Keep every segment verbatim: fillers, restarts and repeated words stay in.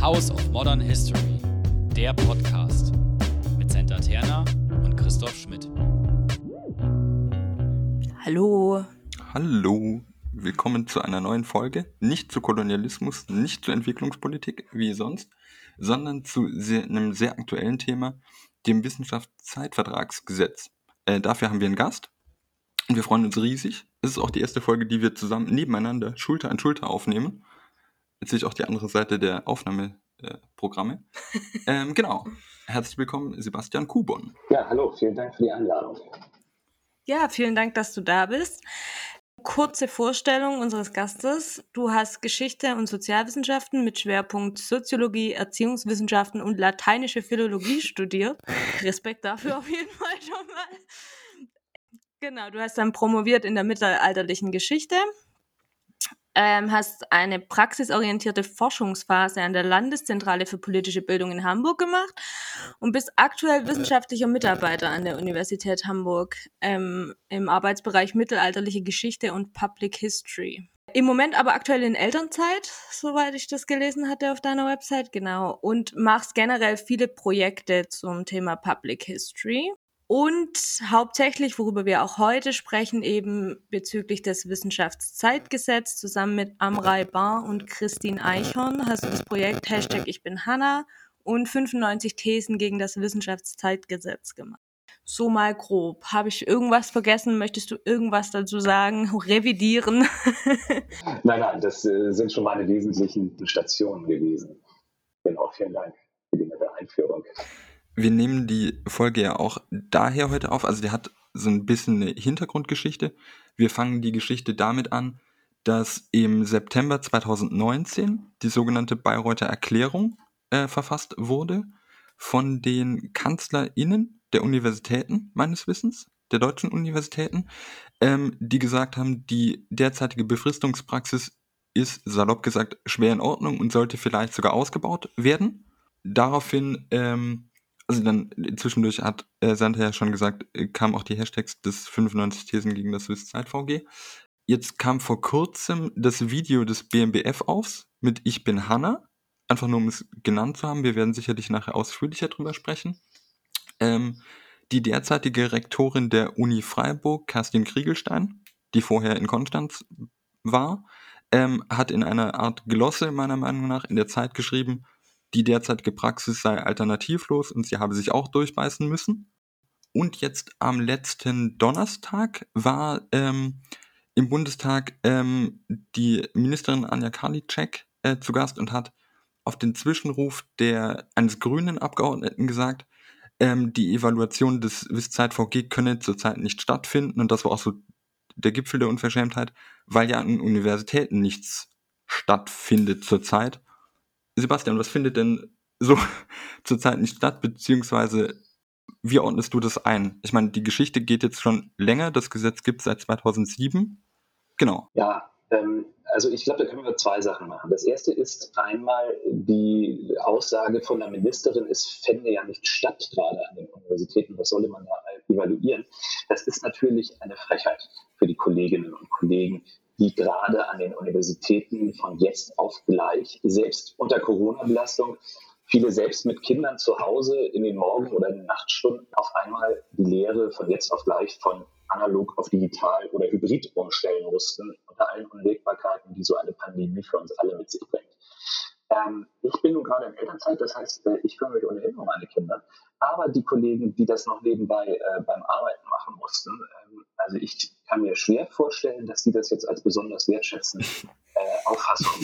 House of Modern History, der Podcast mit Senta Terna und Christoph Schmidt. Hallo. Hallo, willkommen zu einer neuen Folge. Nicht zu Kolonialismus, nicht zu Entwicklungspolitik wie sonst, sondern zu sehr, einem sehr aktuellen Thema, dem Wissenschaftszeitvertragsgesetz. Äh, dafür haben wir einen Gast und wir freuen uns riesig. Es ist auch die erste Folge, die wir zusammen nebeneinander Schulter an Schulter aufnehmen. Jetzt sehe ich auch die andere Seite der Aufnahmeprogramme. ähm, genau. Herzlich willkommen, Sebastian Kubon. Ja, hallo, vielen Dank für die Einladung. Ja, vielen Dank, dass du da bist. Kurze Vorstellung unseres Gastes. Du hast Geschichte und Sozialwissenschaften mit Schwerpunkt Soziologie, Erziehungswissenschaften und lateinische Philologie studiert. Respekt dafür auf jeden Fall schon mal. Genau, du hast dann promoviert in der mittelalterlichen Geschichte. Ähm, hast eine praxisorientierte Forschungsphase an der Landeszentrale für politische Bildung in Hamburg gemacht und bist aktuell wissenschaftlicher Mitarbeiter an der Universität Hamburg ähm, im Arbeitsbereich mittelalterliche Geschichte und Public History. Im Moment aber aktuell in Elternzeit, soweit ich das gelesen hatte auf deiner Website, genau, und machst generell viele Projekte zum Thema Public History. Und hauptsächlich, worüber wir auch heute sprechen, eben bezüglich des Wissenschaftszeitgesetzes, zusammen mit Amrei Bar und Christine Eichhorn hast du das Projekt Hashtag Ich bin Hanna und fünfundneunzig Thesen gegen das Wissenschaftszeitgesetz gemacht. So mal grob. Habe ich irgendwas vergessen? Möchtest du irgendwas dazu sagen? Revidieren? Nein, nein, das äh, sind schon meine wesentlichen Stationen gewesen. Genau, vielen Dank für die nette Einführung. Wir nehmen die Folge ja auch daher heute auf, also die hat so ein bisschen eine Hintergrundgeschichte. Wir fangen die Geschichte damit an, dass im September zweitausendneunzehn die sogenannte Bayreuther Erklärung äh, verfasst wurde von den KanzlerInnen der Universitäten, meines Wissens, der deutschen Universitäten, ähm, die gesagt haben, die derzeitige Befristungspraxis ist, salopp gesagt, schwer in Ordnung und sollte vielleicht sogar ausgebaut werden. Daraufhin ähm, also dann zwischendurch hat äh, Santa ja schon gesagt, äh, kamen auch die Hashtags des fünfundneunzig Thesen gegen das Wisszeit-V G. Jetzt kam vor kurzem das Video des B M B F auf mit Ich bin Hanna, einfach nur um es genannt zu haben. Wir werden sicherlich nachher ausführlicher drüber sprechen. Ähm, die derzeitige Rektorin der Uni Freiburg, Kerstin Kriegelstein, die vorher in Konstanz war, ähm, hat in einer Art Glosse meiner Meinung nach in der Zeit geschrieben, die derzeitige Praxis sei alternativlos und sie habe sich auch durchbeißen müssen. Und jetzt am letzten Donnerstag war ähm, im Bundestag ähm, die Ministerin Anja Karliczek äh, zu Gast und hat auf den Zwischenruf der eines grünen Abgeordneten gesagt, ähm, die Evaluation des Wisszeit-V G könne zurzeit nicht stattfinden. Und das war auch so der Gipfel der Unverschämtheit, weil ja an Universitäten nichts stattfindet zurzeit. Sebastian, was findet denn so zurzeit nicht statt, beziehungsweise wie ordnest du das ein? Ich meine, die Geschichte geht jetzt schon länger, das Gesetz gibt es seit zweitausendsieben. Genau. Ja, ähm, also ich glaube, da können wir zwei Sachen machen. Das erste ist einmal die Aussage von der Ministerin, es fände ja nicht statt, gerade an den Universitäten, was solle man da evaluieren? Das ist natürlich eine Frechheit für die Kolleginnen und Kollegen, die gerade an den Universitäten von jetzt auf gleich, selbst unter Corona-Belastung, viele selbst mit Kindern zu Hause in den Morgen- oder in den Nachtstunden auf einmal die Lehre von jetzt auf gleich von analog auf digital oder hybrid umstellen mussten, unter allen Unwägbarkeiten, die so eine Pandemie für uns alle mit sich bringt. Ähm, ich bin nun gerade in Elternzeit, das heißt, ich kümmere mich ohnehin um meine Kinder, aber die Kollegen, die das noch nebenbei äh, beim Arbeiten machen mussten, ähm, also ich kann mir schwer vorstellen, dass die das jetzt als besonders wertschätzende äh, Auffassung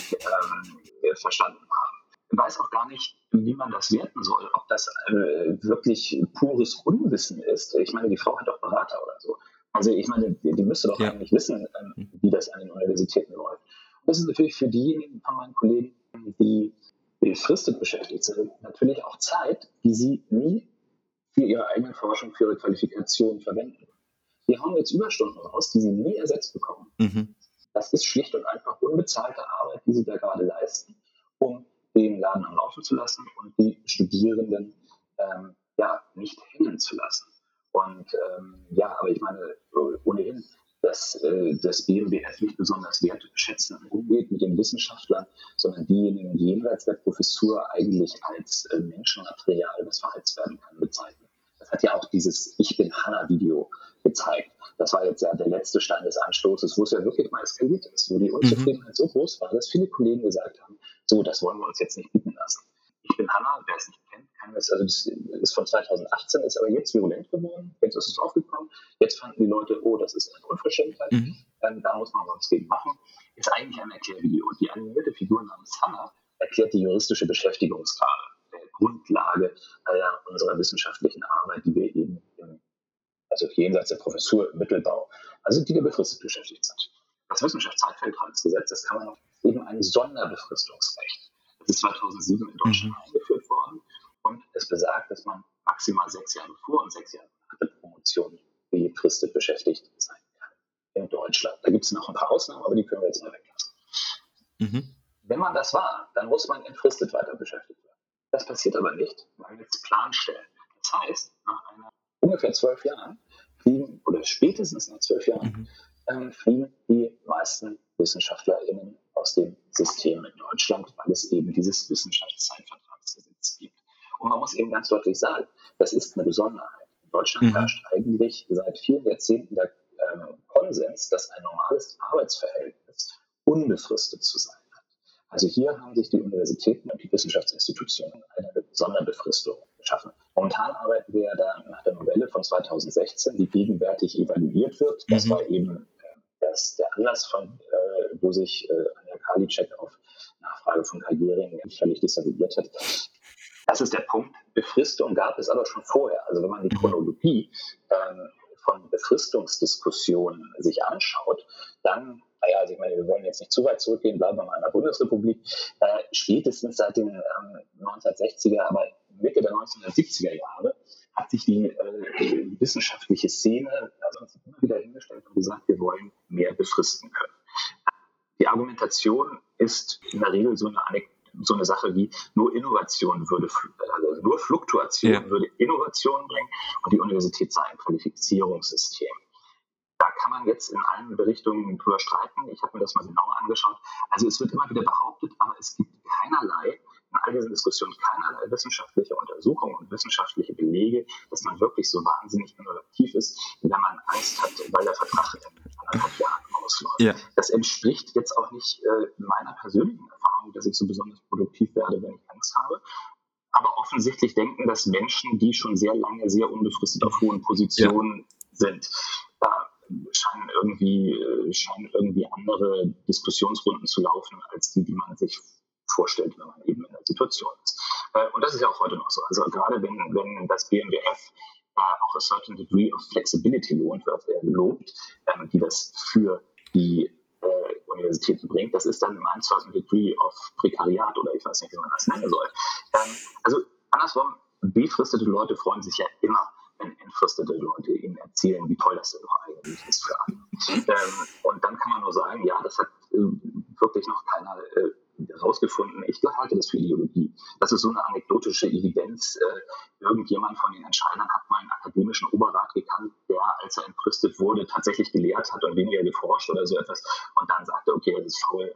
ähm, verstanden haben. Ich weiß auch gar nicht, wie man das werten soll, ob das äh, wirklich pures Unwissen ist. Ich meine, die Frau hat doch Berater oder so. Also ich meine, die, die müsste doch ja. eigentlich wissen, ähm, wie das an den Universitäten läuft. Und das ist natürlich für diejenigen von meinen Kollegen, die befristet beschäftigt sind, natürlich auch Zeit, die sie nie für ihre eigene Forschung, für ihre Qualifikation verwenden. Die hauen jetzt Überstunden raus, die sie nie ersetzt bekommen. Mhm. Das ist schlicht und einfach unbezahlte Arbeit, die sie da gerade leisten, um den Laden am Laufen zu lassen und die Studierenden ähm, ja, nicht hängen zu lassen. Und ähm, ja, aber ich meine, ohnehin, dass äh, das B M B F nicht besonders wertschätzend umgeht mit den Wissenschaftlern, sondern diejenigen jenseits der Professur eigentlich als äh, Menschenmaterial, das verheizt werden kann, bezeichnen. Das hat ja auch dieses Ich bin Hanna-Video gezeigt. Das war jetzt ja der letzte Stein des Anstoßes, wo es ja wirklich mal eskaliert ist, wo die Unzufriedenheit mhm. so groß war, dass viele Kollegen gesagt haben, so, das wollen wir uns jetzt nicht bieten lassen. Ich bin Hanna, wer es nicht kennt, kann das, also das ist von zweitausendachtzehn, ist aber jetzt virulent geworden, jetzt ist es aufgekommen, jetzt fanden die Leute, oh, das ist eine Unverschämtheit, mhm. ähm, da muss man was gegen machen, ist eigentlich ein Erklärvideo. Die animierte Figur namens Hanna erklärt die juristische Beschäftigungsgrade, der Grundlage äh, unserer wissenschaftlichen Arbeit, die wir eben im, also jenseits der Professur im Mittelbau, also die, die befristet beschäftigt sind. Das Wissenschaftszeitvertragsgesetz, das kann man auf eben ein Sonderbefristungsrecht. Das ist zweitausendsieben in Deutschland mhm. eingeführt worden und es besagt, dass man maximal sechs Jahre vor und sechs Jahre nach der Promotion befristet beschäftigt sein kann in Deutschland. Da gibt es noch ein paar Ausnahmen, aber die können wir jetzt mal weglassen. Mhm. Wenn man das war, dann muss man entfristet weiter beschäftigt werden. Das passiert aber nicht, weil wir jetzt Plan stellen. Das heißt, nach einer ungefähr zwölf Jahren fliegen, oder spätestens nach zwölf Jahren, mhm. ähm, fliegen die meisten WissenschaftlerInnen aus dem System in Deutschland, weil es eben dieses Wissenschaftszeitvertragsgesetz gibt. Und man muss eben ganz deutlich sagen, das ist eine Besonderheit. In Deutschland mhm. herrscht eigentlich seit vielen Jahrzehnten der ähm, Konsens, dass ein normales Arbeitsverhältnis unbefristet zu sein hat. Also hier haben sich die Universitäten und die Wissenschaftsinstitutionen eine Sonderbefristung geschaffen. Momentan arbeiten wir da nach der Novelle von zweitausendsechzehn, die gegenwärtig evaluiert wird. Das mhm. war eben Das, der Anlass, von, äh, wo sich äh, Anja Karliczek auf Nachfrage von Karrieren völlig desavouiert hat. Das ist der Punkt. Befristung gab es aber schon vorher. Also wenn man die Chronologie ähm, von Befristungsdiskussionen sich anschaut, dann, naja, also ich meine, wir wollen jetzt nicht zu weit zurückgehen, bleiben wir mal in der Bundesrepublik, äh, spätestens seit den ähm, neunzehnhundertsechziger, aber Mitte der neunzehnhundertsiebziger Jahre hat sich die äh, wissenschaftliche Szene also immer wieder hingestellt und gesagt, wir wollen mehr befristen können. Die Argumentation ist in der Regel so eine, so eine Sache wie, nur Innovation würde, also nur Fluktuation ja. würde Innovation bringen und die Universität sei ein Qualifizierungssystem. Da kann man jetzt in allen Richtungen drüber streiten. Ich habe mir das mal genauer angeschaut. Also es wird immer wieder behauptet, aber es gibt keinerlei, in all diesen Diskussionen keinerlei wissenschaftliche Untersuchungen und wissenschaftliche Belege, dass man wirklich so wahnsinnig innovativ ist, wenn man Angst hat, weil der Vertrag in anderthalb Jahren ausläuft. Ja. Das entspricht jetzt auch nicht äh, meiner persönlichen Erfahrung, dass ich so besonders produktiv werde, wenn ich Angst habe. Aber offensichtlich denken das Menschen, die schon sehr lange sehr unbefristet auf hohen Positionen ja. sind. Da scheinen irgendwie, scheinen irgendwie andere Diskussionsrunden zu laufen, als die, die man sich vorstellt, wenn man eben in der Situation ist. Und das ist ja auch heute noch so. Also gerade wenn, wenn das B M B F äh, auch a certain degree of flexibility lohnt, wird, äh, lobt, ähm, die das für die äh, Universitäten bringt, das ist dann im certain degree of Prekariat oder ich weiß nicht, wie man das nennen soll. Ähm, also andersrum, befristete Leute freuen sich ja immer, wenn entfristete Leute ihnen erzählen, wie toll das denn noch eigentlich ist für alle. ähm, und dann kann man nur sagen, ja, das hat äh, wirklich noch keiner äh, herausgefunden. Ich halte das für Ideologie. Das ist so eine anekdotische Evidenz. Äh, irgendjemand von den Entscheidern hat mal einen akademischen Oberrat gekannt, der, als er entfristet wurde, tatsächlich gelehrt hat und weniger geforscht oder so etwas und dann sagte, okay, das ist faul.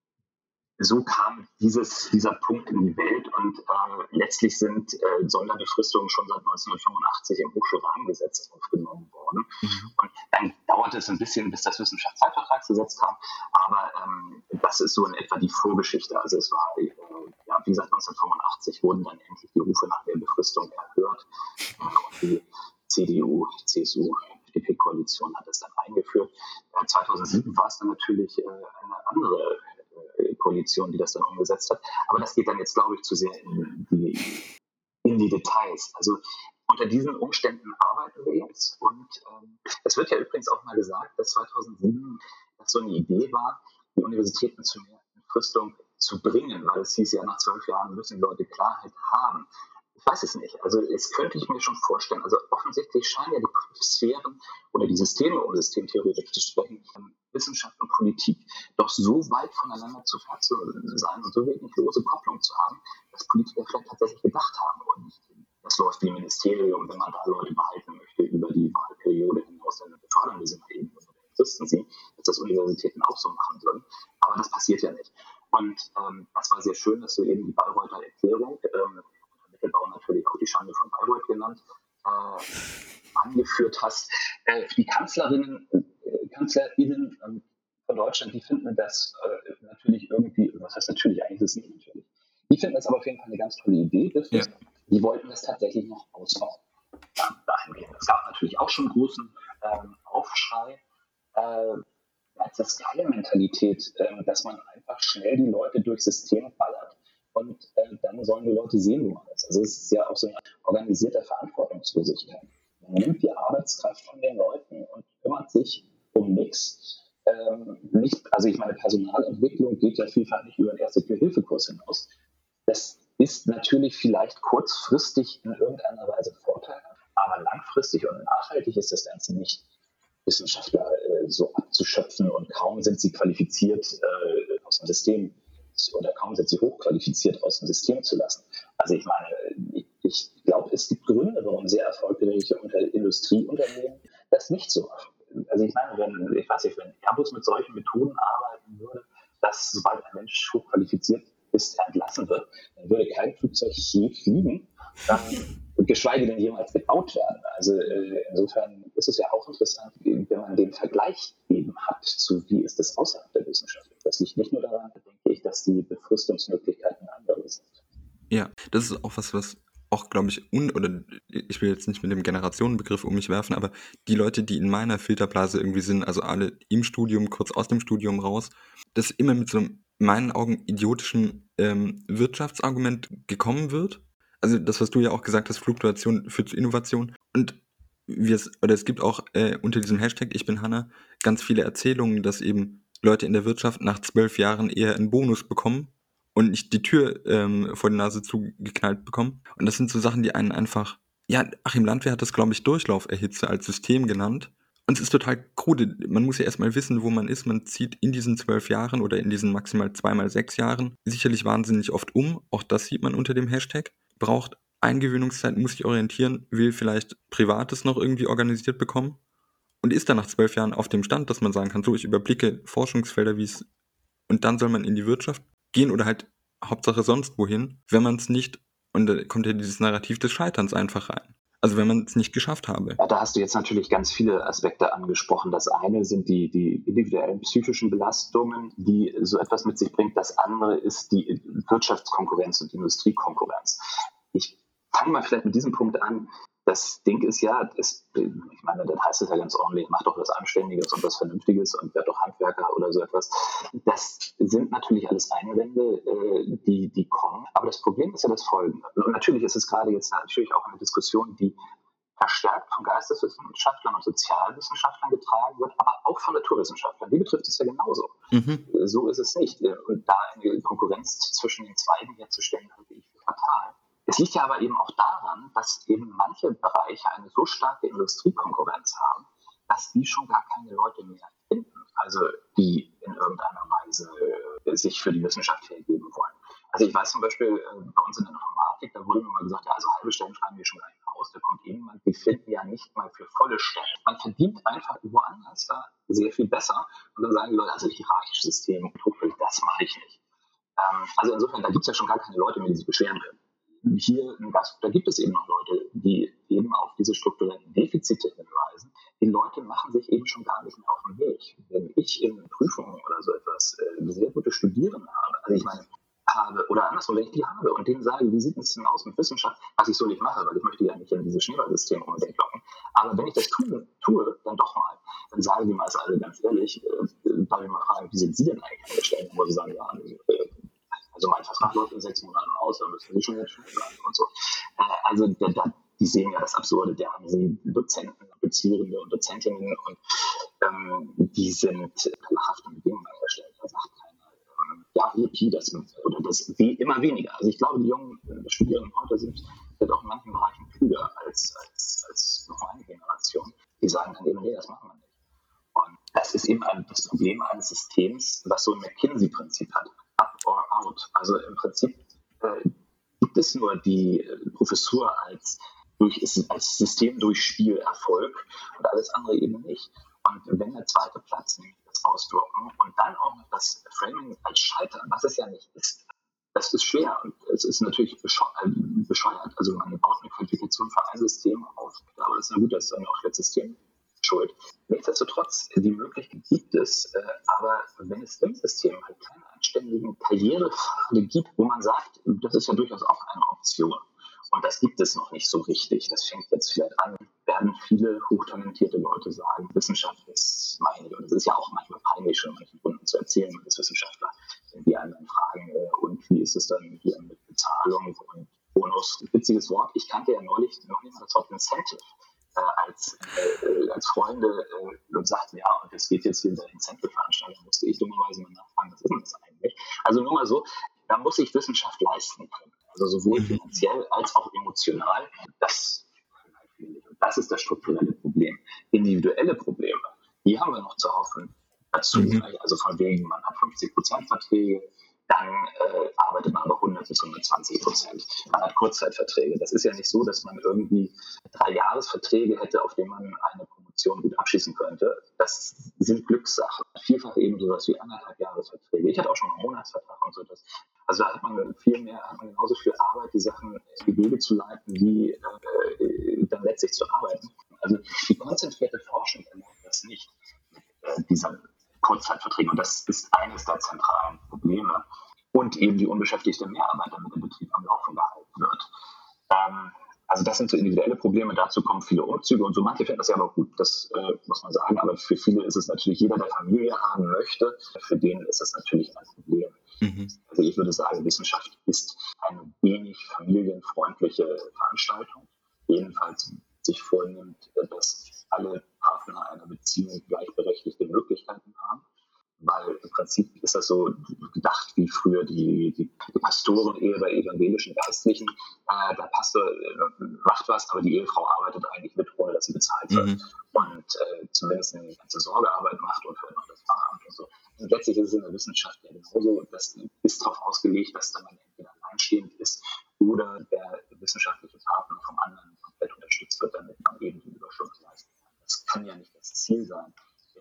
So kam dieses, dieser Punkt in die Welt und äh, letztlich sind äh, Sonderbefristungen schon seit neunzehnhundertfünfundachtzig im Hochschulrahmengesetz aufgenommen worden. Mhm. Und dann dauerte es ein bisschen, bis das Wissenschaftszeitvertragsgesetz kam, aber ähm, das ist so in etwa die Vorgeschichte. Also es war, äh, ja, wie gesagt, neunzehnhundertfünfundachtzig wurden dann endlich die Rufe nach der Befristung erhört und die C D U, C S U, F D P-Koalition hat es dann eingeführt. Äh, zweitausendsieben war es dann natürlich äh, eine andere Koalition, die das dann umgesetzt hat. Aber das geht dann jetzt, glaube ich, zu sehr in die, in die Details. Also unter diesen Umständen arbeiten wir jetzt. Und ähm, es wird ja übrigens auch mal gesagt, dass zweitausendsieben das so eine Idee war, die Universitäten zu mehr Entfristung zu bringen, weil es hieß ja, nach zwölf Jahren müssen Leute Klarheit haben. Ich weiß es nicht. Also es könnte ich mir schon vorstellen. Also offensichtlich scheinen ja die Sphären oder die Systeme, um systemtheoretisch zu sprechen, Wissenschaft und Politik doch so weit voneinander zu fern zu sein und so wenig lose Kopplung zu haben, dass Politiker vielleicht tatsächlich gedacht haben. Und das läuft wie ein Ministerium, wenn man da Leute behalten möchte über die Wahlperiode hinaus, dann befördern wir sie mal eben. Fristen ziehen, dass das Universitäten auch so machen würden. Aber das passiert ja nicht. Und ähm, das war sehr schön, dass du eben die Bayreuther Erklärung, ähm, Mittelbau natürlich auch die Schande von Bayreuth genannt, äh, angeführt hast. Äh, die Kanzlerinnen, äh, KanzlerInnen ähm, von Deutschland, die finden das äh, natürlich irgendwie, was heißt natürlich, eigentlich ist es nicht natürlich. Die finden das aber auf jeden Fall eine ganz tolle Idee. Ja. Die wollten das tatsächlich noch ausbauen. Ja, dahingehend. Es gab natürlich auch schon großen ähm, Aufschrei. Äh, als das geile Mentalität, äh, dass man einfach schnell die Leute durchs System ballert und äh, dann sollen die Leute sehen, wo man ist. Also es ist ja auch so eine organisierte Verantwortungslosigkeit. Man nimmt die Arbeitskraft von den Leuten und kümmert sich um nichts. Ähm, nicht, also ich meine, Personalentwicklung geht ja vielfach nicht über den Erste-Hilfe-Kurs hinaus. Das ist natürlich vielleicht kurzfristig in irgendeiner Weise vorteilhaft, aber langfristig und nachhaltig ist das Ganze nicht, Wissenschaftler äh, so abzuschöpfen und kaum sind sie qualifiziert äh, aus dem System oder kaum sind sie hochqualifiziert aus dem System zu lassen. Also ich meine, ich, ich glaube, es gibt Gründe, warum sehr erfolgreiche Industrieunternehmen das nicht so machen. Also ich meine, wenn, ich weiß nicht, wenn Airbus mit solchen Methoden arbeiten würde, dass sobald ein Mensch hochqualifiziert ist, entlassen wird, dann würde kein Flugzeug je fliegen, ähm, geschweige denn jemals gebaut werden. Also äh, insofern ist es ja auch interessant, wenn man den Vergleich eben hat zu, wie ist es außerhalb der Wissenschaft. Das liegt nicht nur daran, denke ich, dass die Befristungsmöglichkeiten andere sind. Ja, das ist auch was, was auch, glaube ich, un- oder ich will jetzt nicht mit dem Generationenbegriff um mich werfen, aber die Leute, die in meiner Filterblase irgendwie sind, also alle im Studium, kurz aus dem Studium raus, das immer mit so einem, in meinen Augen, idiotischen ähm, Wirtschaftsargument gekommen wird. Also das, was du ja auch gesagt hast, Fluktuation führt zu Innovation. Und wir es, oder es gibt auch äh, unter diesem Hashtag Ich bin Hanna ganz viele Erzählungen, dass eben Leute in der Wirtschaft nach zwölf Jahren eher einen Bonus bekommen und nicht die Tür ähm, vor die Nase zugeknallt bekommen. Und das sind so Sachen, die einen einfach, ja, Achim Landwehr hat das, glaube ich, Durchlauferhitze als System genannt. Und es ist total krude. Man muss ja erstmal wissen, wo man ist. Man zieht in diesen zwölf Jahren oder in diesen maximal zweimal sechs Jahren sicherlich wahnsinnig oft um. Auch das sieht man unter dem Hashtag. Braucht Eingewöhnungszeit, muss sich orientieren, will vielleicht Privates noch irgendwie organisiert bekommen und ist dann nach zwölf Jahren auf dem Stand, dass man sagen kann, so, ich überblicke Forschungsfelder, wie es, und dann soll man in die Wirtschaft gehen oder halt Hauptsache sonst wohin, wenn man es nicht, und da kommt ja dieses Narrativ des Scheiterns einfach rein. Also wenn man es nicht geschafft habe. Ja, da hast du jetzt natürlich ganz viele Aspekte angesprochen. Das eine sind die, die individuellen psychischen Belastungen, die so etwas mit sich bringt. Das andere ist die Wirtschaftskonkurrenz und Industriekonkurrenz. Ich fange mal vielleicht mit diesem Punkt an. Das Ding ist ja, das, ich meine, das heißt es ja ganz ordentlich, mach doch was Anständiges und was Vernünftiges und werd doch Handwerker oder so etwas. Das sind natürlich alles Einwände, die, die kommen. Aber das Problem ist ja das Folgende. Und natürlich ist es gerade jetzt natürlich auch eine Diskussion, die verstärkt von Geisteswissenschaftlern und Sozialwissenschaftlern getragen wird, aber auch von Naturwissenschaftlern. Die betrifft es ja genauso. Mhm. So ist es nicht. Und da eine Konkurrenz zwischen den Zweigen herzustellen, halte ich für fatal. Es liegt ja aber eben auch daran, dass eben manche Bereiche eine so starke Industriekonkurrenz haben, dass die schon gar keine Leute mehr finden, also die in irgendeiner Weise äh, sich für die Wissenschaft hergeben wollen. Also ich weiß zum Beispiel, äh, bei uns in der Informatik, da wurde mir mal gesagt, ja, also halbe Stellen schreiben wir schon gar nicht aus, da kommt jemand, die finden ja nicht mal für volle Stellen. Man verdient einfach woanders da sehr viel besser und dann sagen die Leute, also hierarchisches System, das mache ich nicht. Ähm, also insofern, da gibt es ja schon gar keine Leute mehr, die sich beschweren können. Hier in Gast, da gibt es eben noch Leute, die eben auf diese strukturellen Defizite hinweisen. Die Leute machen sich eben schon gar nicht mehr auf den Weg. Wenn ich in Prüfungen oder so etwas äh, sehr gute Studierende habe, also ich meine, habe, oder andersrum, wenn ich die habe und denen sage, wie sieht es denn aus mit Wissenschaft, was ich so nicht mache, weil ich möchte ja nicht in dieses Schneeballsystem unbedingt locken. Aber wenn ich das tue, tue, dann doch mal, dann sagen die meist alle ganz ehrlich, äh, darf ich mal fragen, wie sind Sie denn eigentlich angestellt? Dann muss ich sagen, ja, äh, also mein Vertrag läuft in sechs Monaten aus, dann müssen Sie schon jetzt schon bleiben und so. Äh, also da, da, die sehen ja das Absurde, da haben sie Dozenten, Dozierende und Dozentinnen und ähm, die sind lachhafte Bedingungen angestellt. Da sagt keiner, ähm, ja, hier, das, oder das wie immer weniger. Also ich glaube, die jungen Studierenden heute sind, sind auch in manchen Bereichen klüger als, als, als noch meine Generation. Die sagen dann eben, nee, das machen wir nicht. Und das ist eben ein, das Problem eines Systems, was so ein McKinsey-Prinzip hat. Up or out. Also im Prinzip äh, gibt es nur die äh, Professur als, durch, als System durch Spielerfolg und alles andere eben nicht. Und wenn der zweite Platz, nämlich das Ausdrucken und dann auch noch das Framing als Scheitern, was es ja nicht ist, das ist schwer und es ist natürlich bescheuert. Also man baut eine Qualifikation für ein System auf, aber das ist ja gut, das ist dann auch das System schuld. Nichtsdestotrotz, die Möglichkeit gibt es, äh, aber wenn es im System halt keine anständigen Karrierepfade gibt, wo man sagt, das ist ja durchaus auch eine Option. Und das gibt es noch nicht so richtig. Das fängt jetzt vielleicht an, werden viele hochtalentierte Leute sagen, Wissenschaft ist meine. Und es ist ja auch manchmal peinlich, schon manchen Kunden zu erzählen, man ist Wissenschaftler, wenn die einen dann fragen, äh, und wie ist es dann hier mit Bezahlung und Bonus? Witziges Wort, ich kannte ja neulich noch nicht mal das Wort Incentive. Äh, als, äh, als Freunde äh, und sagten, ja, und es geht jetzt hier in der Incentive-Veranstaltung, musste ich dummerweise mal nachfragen, was ist denn das eigentlich? Also nur mal so, da muss ich Wissenschaft leisten können. Also sowohl finanziell als auch emotional. Das, das ist das strukturelle Problem. Individuelle Probleme, die haben wir noch zu Haufen dazu. Mhm. Also von wegen, man hat fünfzig Prozent Verträge, dann äh, arbeitet man aber hundert bis hundertzwanzig Prozent. Man hat Kurzzeitverträge. Das ist ja nicht so, dass man irgendwie drei Jahresverträge hätte, auf denen man eine Promotion gut abschließen könnte. Das sind Glückssachen. Vielfach eben sowas wie anderthalb Jahresverträge. Ich hatte auch schon einen Monatsvertrag und so. Das. Also da hat man viel mehr, hat man genauso viel Arbeit, die Sachen in die Wege zu leiten, wie äh, dann letztlich zu arbeiten. Also die konzentrierte Forschung erlaubt das nicht, äh, dieser Kurzzeitverträge. Und das ist eines der zentralen Probleme. Und eben die unbeschäftigte Mehrarbeit, damit der Betrieb am Laufen gehalten wird. Ähm, also das sind so individuelle Probleme. Dazu kommen viele Umzüge und so. Manche finden das ja aber gut, das äh, muss man sagen. Aber für viele ist es natürlich, jeder, der Familie haben möchte, für den ist das natürlich ein Problem. Mhm. Also ich würde sagen, Wissenschaft ist eine wenig familienfreundliche Veranstaltung. Jedenfalls sich vornimmt, dass alle Partner einer Beziehung gleichberechtigte Möglichkeiten haben. Weil im Prinzip ist das so gedacht wie früher die, die, die Pastoren-Ehe bei evangelischen Geistlichen. Äh, der Pastor äh, macht was, aber die Ehefrau arbeitet eigentlich mit, ohne dass sie bezahlt wird. Mhm. Und äh, zumindest eine ganze Sorgearbeit macht und hört noch das Pfarramt und so. Und letztlich ist es in der Wissenschaft ja genauso. Das ist darauf ausgelegt, dass dann man entweder alleinstehend ist oder der wissenschaftliche Partner vom anderen komplett unterstützt wird, damit man eben die Überstunden leisten kann. Das kann ja nicht das Ziel sein,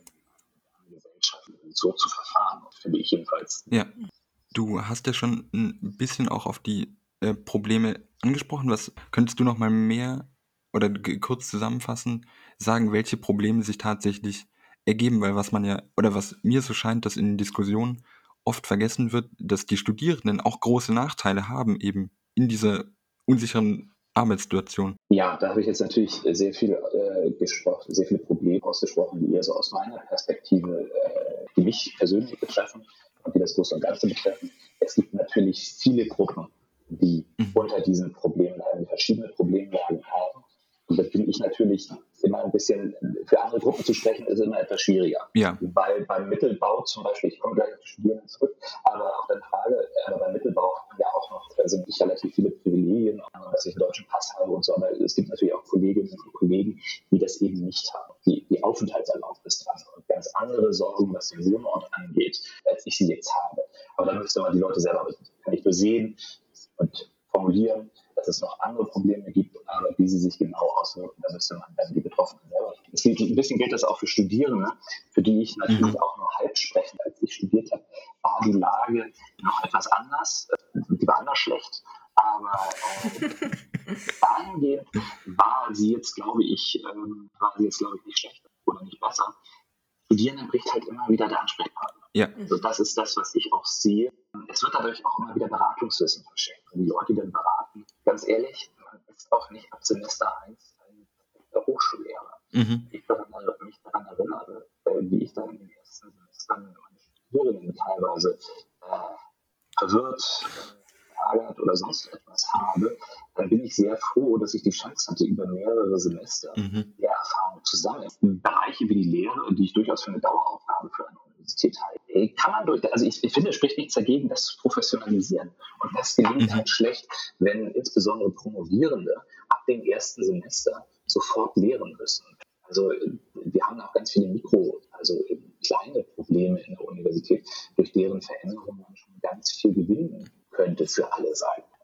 Gesellschaft so zu verfahren, finde ich jedenfalls. Ja, du hast ja schon ein bisschen auch auf die äh, Probleme angesprochen. Was könntest du noch mal mehr oder g- kurz zusammenfassen, sagen, welche Probleme sich tatsächlich ergeben? Weil was man ja, oder was mir so scheint, dass in den Diskussionen oft vergessen wird, dass die Studierenden auch große Nachteile haben, eben in dieser unsicheren Arbeitssituation. Ja, da habe ich jetzt natürlich sehr viel äh, gesprochen, sehr viele Probleme ausgesprochen, die eher so aus meiner Perspektive, äh, die mich persönlich betreffen und die das Große und Ganze betreffen. Es gibt natürlich viele Gruppen, die mhm. unter diesen Problemen leiden, die verschiedene Problemlagen haben. Und da bin ich natürlich immer ein bisschen, für andere Gruppen zu sprechen, ist immer etwas schwieriger. Ja. Weil beim Mittelbau zum Beispiel, ich komme gleich auf die Studierenden zurück, aber auf deine Frage, aber beim Mittelbau hat man ja auch noch, da sind nicht relativ viele Privilegien, dass ich einen deutschen Pass habe und so, aber es gibt natürlich auch Kolleginnen und Kollegen, die das eben nicht haben, die, die Aufenthaltserlaubnis dran und ganz andere Sorgen, was den Wohnort angeht, als ich sie jetzt habe. Aber dann müsste man die Leute selber, kann ich nur sehen und formulieren, dass es noch andere Probleme gibt, aber wie sie sich genau auswirken, da müsste man dann die Betroffenen selber. Es gilt, ein bisschen gilt das auch für Studierende, für die ich natürlich mhm. auch nur halb spreche. Als ich studiert habe, war die Lage noch etwas anders. Die war anders schlecht, aber äh, dahingehend war sie jetzt, glaube ich, ähm, war sie jetzt, glaube ich, nicht schlechter oder nicht besser. Studierenden bricht halt immer wieder der Ansprechpartner. Ja. Also das ist das, was ich auch sehe. Es wird dadurch auch immer wieder Beratungswissen verschenkt. Und die Leute, die dann beraten, ganz ehrlich, man ist auch nicht ab Semester eins ein Hochschullehrer. Mhm. Ich daran, mich daran erinnere, wie ich dann in den ersten Semestern meine Studierenden teilweise äh, verwirrt, verärgert oder sonst etwas habe, dann bin ich sehr froh, dass ich die Chance hatte, über mehrere Semester mhm. der Erfahrung zu sammeln. Bereiche wie die Lehre, die ich durchaus für eine Daueraufgabe für eine Universität halte, kann man durch, also ich, ich finde, es spricht nichts dagegen, das zu professionalisieren. Und das gelingt mhm. halt schlecht, wenn insbesondere Promovierende ab dem ersten Semester sofort lehren müssen. Also wir haben auch ganz viele Mikro, also kleine Probleme in der Universität, durch deren Veränderung man schon ganz viel gewinnen könnte für alle Seiten. Ähm,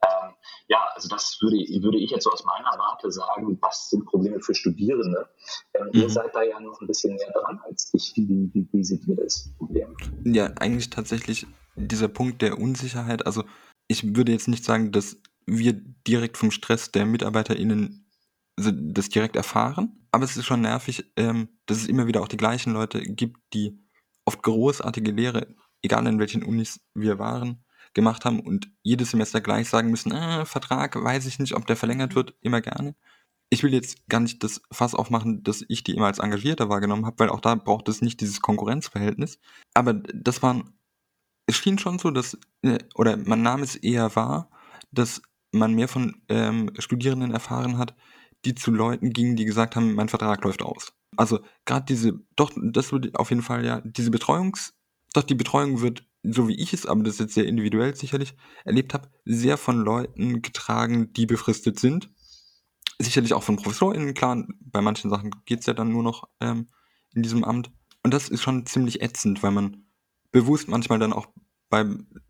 Ja, also das würde, würde ich jetzt so aus meiner Warte sagen, was sind Probleme für Studierende? Ähm, mhm. Ihr seid da ja noch ein bisschen näher dran als ich. Wie, wie, wie seht ihr das Problem? Ja, eigentlich tatsächlich dieser Punkt der Unsicherheit. Also ich würde jetzt nicht sagen, dass wir direkt vom Stress der MitarbeiterInnen das direkt erfahren, aber es ist schon nervig, ähm, dass es immer wieder auch die gleichen Leute gibt, die oft großartige Lehre, egal in welchen Unis wir waren, gemacht haben und jedes Semester gleich sagen müssen, äh, Vertrag, weiß ich nicht, ob der verlängert wird, immer gerne. Ich will jetzt gar nicht das Fass aufmachen, dass ich die immer als Engagierter wahrgenommen habe, weil auch da braucht es nicht dieses Konkurrenzverhältnis. Aber das waren, es schien schon so, dass, oder man nahm es eher wahr, dass man mehr von ähm, Studierenden erfahren hat, die zu Leuten gingen, die gesagt haben, mein Vertrag läuft aus. Also gerade diese, doch, das wird auf jeden Fall ja, diese Betreuungs, doch die Betreuung wird, so wie ich es, aber das ist jetzt sehr individuell sicherlich, erlebt habe, sehr von Leuten getragen, die befristet sind. Sicherlich auch von ProfessorInnen, klar, bei manchen Sachen geht es ja dann nur noch ähm, in diesem Amt. Und das ist schon ziemlich ätzend, weil man bewusst manchmal dann auch bei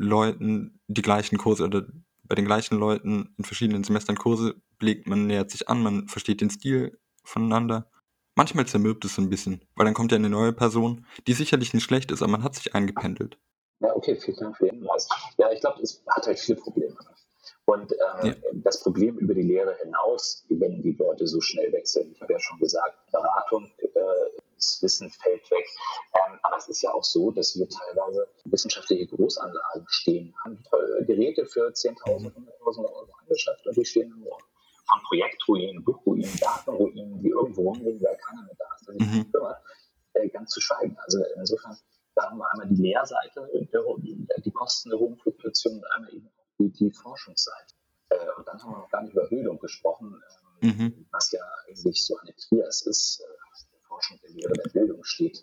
Leuten die gleichen Kurse oder bei den gleichen Leuten in verschiedenen Semestern Kurse belegt, man nähert sich an, man versteht den Stil voneinander. Manchmal zermürbt es so ein bisschen, weil dann kommt ja eine neue Person, die sicherlich nicht schlecht ist, aber man hat sich eingependelt. Ja, okay, vielen Dank für den Hinweis. Ja, ich glaube, es hat halt viele Probleme. Und ähm, ja. das Problem über die Lehre hinaus, wenn die Leute so schnell wechseln, ich habe ja schon gesagt, Beratung, äh, das Wissen fällt weg. Ähm, aber es ist ja auch so, dass wir teilweise wissenschaftliche Großanlagen stehen, haben äh, Geräte für zehntausend, hunderttausend Euro angeschafft und die stehen im Raum. Von Projektruinen, Buchruinen, Datenruinen, die irgendwo rumliegen, weil keiner mehr da ist, der sich mhm. nicht kümmert, äh, ganz zu schweigen. Also insofern, da haben wir einmal die Lehrseite, der, die Kosten der hohen Fluktuation und einmal eben auch die, die Forschungsseite. Äh, und dann haben wir noch gar nicht über Bildung gesprochen, ähm, mhm. was ja eigentlich so eine Trias ist, äh, der Forschung, der Lehre, der Bildung steht.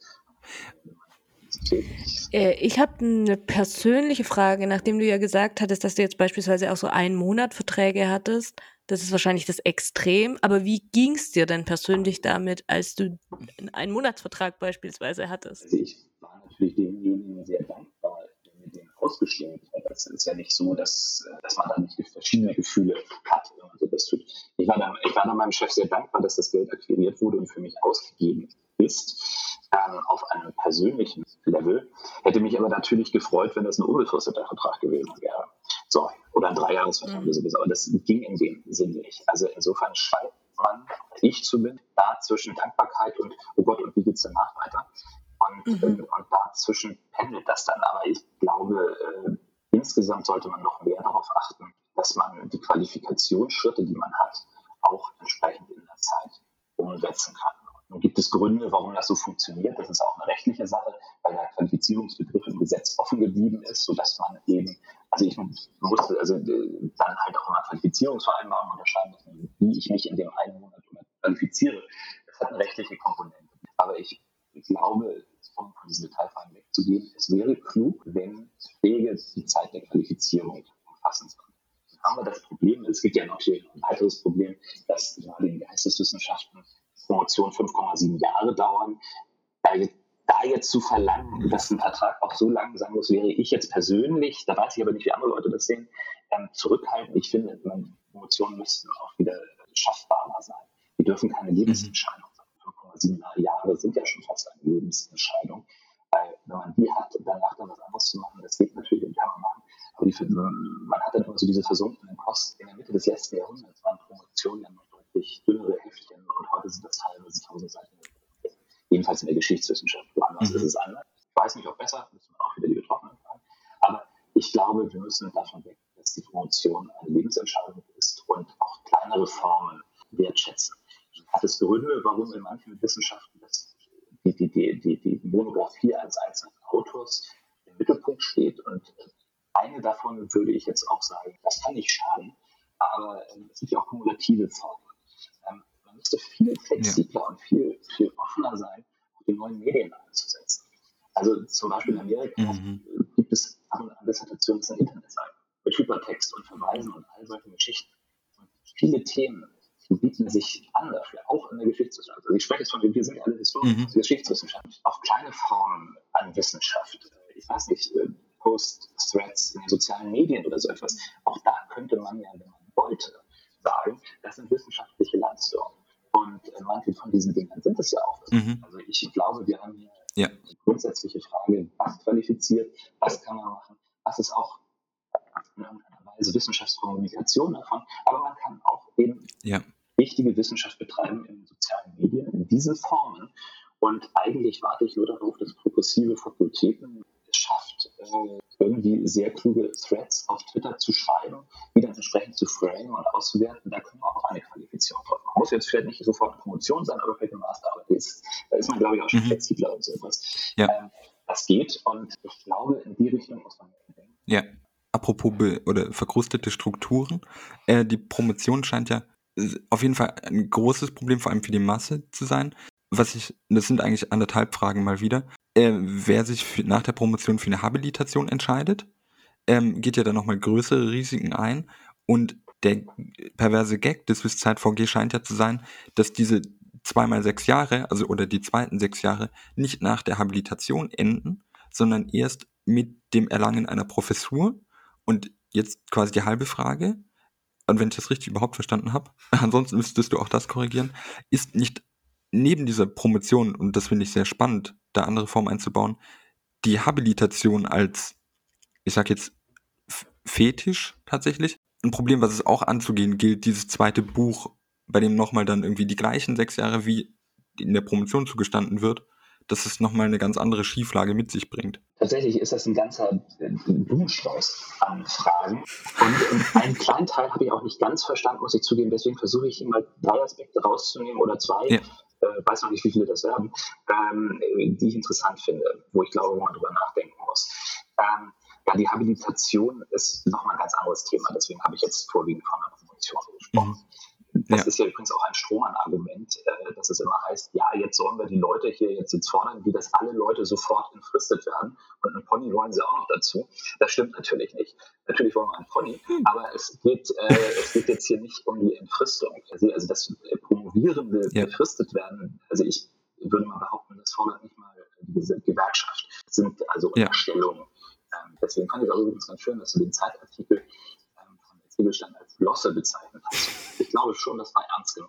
Ich habe eine persönliche Frage, nachdem du ja gesagt hattest, dass du jetzt beispielsweise auch so einen Monat Verträge hattest. Das ist wahrscheinlich das Extrem, aber wie ging es dir denn persönlich damit, als du einen Monatsvertrag beispielsweise hattest? Also ich war natürlich demjenigen sehr dankbar, der mir den ausgeschrieben hat. Es ist ja nicht so, dass, dass man da nicht verschiedene Gefühle hat, wenn man so das tut. Ich war, dann, ich war dann meinem Chef sehr dankbar, dass das Geld akquiriert wurde und für mich ausgegeben ist. Ähm, auf einem persönlichen Level. Hätte mich aber natürlich gefreut, wenn das ein unbefristeter Vertrag gewesen wäre. So, oder ein Dreijahresvertrag oder sowas. Aber das ging in dem Sinne nicht. Also insofern schreibt man, ich zumindest, da zwischen Dankbarkeit und, oh Gott, und wie geht es danach weiter? Und, mhm. und dazwischen pendelt das dann. Aber ich glaube, äh, insgesamt sollte man noch mehr darauf achten, dass man die Qualifikationsschritte, die man hat, auch entsprechend in der Zeit umsetzen kann. Nun gibt es Gründe, warum das so funktioniert. Das ist auch eine rechtliche Sache, weil der Qualifizierungsbegriff im Gesetz offen geblieben ist, sodass man eben, also ich musste also dann halt auch immer Qualifizierungsvereinbarungen unterschreiben, wie ich mich in dem einen Monat qualifiziere. Das hat eine rechtliche Komponente. Aber ich glaube, um von diesen Detailfragen wegzugehen, es wäre klug, wenn Wege die Zeit der Qualifizierung umfassen sollen. Dann haben wir das Problem, es gibt ja noch hier ein weiteres Problem, dass gerade in Geisteswissenschaften Promotion fünf Komma sieben Jahre dauern. Da jetzt, da jetzt zu verlangen, dass ein Vertrag auch so lang sein muss, wäre ich jetzt persönlich, da weiß ich aber nicht, wie andere Leute das sehen, ähm, zurückhaltend. Ich finde, Promotionen müssten auch wieder schaffbarer sein. Die dürfen keine Lebensentscheidung sein. fünf Komma sieben Jahre sind ja schon fast eine Lebensentscheidung. Weil wenn man die hat, danach dann was anderes zu machen, das geht natürlich und kann man machen. Aber die, man hat dann immer so diese versunkenen Kosten. In der Mitte des letzten Jahrhunderts waren Promotionen ja noch deutlich dünnere Heftchen und heute sind das teilweise tausend Seiten. Jedenfalls in der Geschichtswissenschaft. Woanders mhm. ist es anders. Ich weiß nicht, ob besser, müssen wir auch wieder die Betroffenen fragen. Aber ich glaube, wir müssen davon weg, dass die Promotion eine Lebensentscheidung ist und auch kleinere Formen wertschätzen. Hat es Gründe, warum in manchen Wissenschaften das, die, die, die, die, die Monographie eines einzelnen Autors im Mittelpunkt steht. Und eine davon würde ich jetzt auch sagen, das kann nicht schaden, aber ähm, es gibt ja auch kumulative Formen. Ähm, man müsste viel flexibler ja. und viel, viel offener sein, die neuen Medien einzusetzen. Also zum Beispiel in Amerika mhm. gibt es an Dissertationen, das sind Internetseiten mit Hypertext und Verweisen und all solche Geschichten. Und viele Themen, die bieten sich an dafür, auch in der Geschichtswissenschaft. Also ich spreche jetzt von, wir sind ja alle Historiker, mhm. Geschichtswissenschaft, auch kleine Formen an Wissenschaft. Ich weiß nicht, Post-Threads in den sozialen Medien oder so etwas. Auch da könnte man ja, wenn man wollte, sagen, das sind wissenschaftliche Leistungen. Und äh, manche von diesen Dingen sind es ja auch. Mhm. Also ich glaube, wir haben hier Ja. die grundsätzliche Frage, was qualifiziert, was kann man machen, was ist auch in irgendeiner Weise Wissenschaftskommunikation davon, aber man kann auch eben Ja. richtige Wissenschaft betreiben in sozialen Medien, in diesen Formen. Und eigentlich warte ich nur darauf, dass progressive Fakultäten es schafft, äh, irgendwie sehr kluge Threads auf Twitter zu schreiben, die dann entsprechend zu framen und auszuwerten. Da können wir auch eine Qualifikation drauf machen. Muss jetzt vielleicht nicht sofort eine Promotion sein, aber vielleicht eine Masterarbeit. Ist, da ist man, glaube ich, auch schon Mhm. flexibler und sowas. Ja. Ähm, das geht und ich glaube, in die Richtung muss man denken. Ja. Apropos be- oder verkrustete Strukturen, äh, die Promotion scheint ja äh, auf jeden Fall ein großes Problem, vor allem für die Masse zu sein. Was ich, das sind eigentlich anderthalb Fragen mal wieder. Äh, wer sich für, nach der Promotion für eine Habilitation entscheidet, ähm, geht ja dann nochmal größere Risiken ein. Und der perverse Gag des Swiss-Zeit V G scheint ja zu sein, dass diese zweimal sechs Jahre, also oder die zweiten sechs Jahre, nicht nach der Habilitation enden, sondern erst mit dem Erlangen einer Professur. Und jetzt quasi die halbe Frage, und wenn ich das richtig überhaupt verstanden habe, ansonsten müsstest du auch das korrigieren, ist nicht neben dieser Promotion, und das finde ich sehr spannend, da andere Formen einzubauen, die Habilitation als, ich sag jetzt, F- Fetisch tatsächlich, ein Problem, was es auch anzugehen gilt, dieses zweite Buch, bei dem nochmal dann irgendwie die gleichen sechs Jahre wie in der Promotion zugestanden wird, dass es nochmal eine ganz andere Schieflage mit sich bringt. Tatsächlich ist das ein ganzer äh, Blumenstrauß an Fragen. Und, und einen kleinen Teil habe ich auch nicht ganz verstanden, muss ich zugeben. Deswegen versuche ich mal drei Aspekte rauszunehmen oder zwei, Ja. äh, weiß noch nicht, wie viele das werden, ähm, die ich interessant finde, wo ich glaube, wo man drüber nachdenken muss. Ähm, ja, die Habilitation ist nochmal ein ganz anderes Thema. Deswegen habe ich jetzt vorwiegend von einer Promotion gesprochen. Mhm. Das Ja. ist ja übrigens auch ein Strohmann-Argument, äh, dass es immer heißt, ja, jetzt sollen wir die Leute hier jetzt, jetzt fordern, wie dass alle Leute sofort entfristet werden und einen Pony wollen sie auch noch dazu. Das stimmt natürlich nicht. Natürlich wollen wir einen Pony, aber es geht, äh, es geht jetzt hier nicht um die Entfristung. Also, also dass äh, Promovierende Ja. befristet werden, also ich würde mal behaupten, das fordert nicht mal diese Gewerkschaft. Das sind also Ja. Unterstellungen. Ähm, deswegen fand ich es auch übrigens ganz schön, dass du den Zeitartikel ähm, von der Ziegelstein als Glosse bezeichnet hast. Ich glaube schon, das war ernst gemeint.